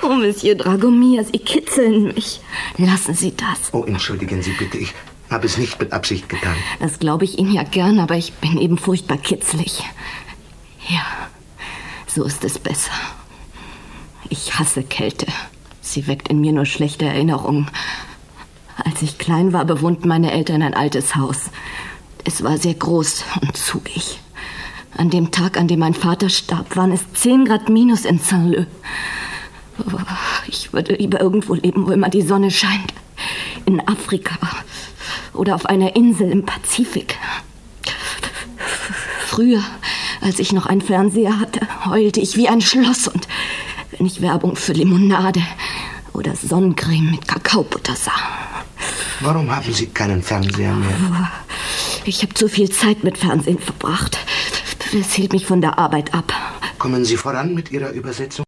Oh, Monsieur Dragomir, Sie kitzeln mich. Lassen Sie das. Oh, entschuldigen Sie bitte, ich habe es nicht mit Absicht getan. Das glaube ich Ihnen ja gern, aber ich bin eben furchtbar kitzlig. Ja, so ist es besser. Ich hasse Kälte. Sie weckt in mir nur schlechte Erinnerungen. Als ich klein war, bewohnten meine Eltern ein altes Haus. Es war sehr groß und zugig. An dem Tag, an dem mein Vater starb, waren es 10 Grad minus in Saint-Leu. Oh, ich würde lieber irgendwo leben, wo immer die Sonne scheint. In Afrika oder auf einer Insel im Pazifik. Früher, als ich noch einen Fernseher hatte, heulte ich wie ein Schloss. Und wenn ich Werbung für Limonade oder Sonnencreme mit Kakaobutter sah. Warum haben Sie keinen Fernseher mehr? Ich habe zu viel Zeit mit Fernsehen verbracht. Es hielt mich von der Arbeit ab. Kommen Sie voran mit Ihrer Übersetzung?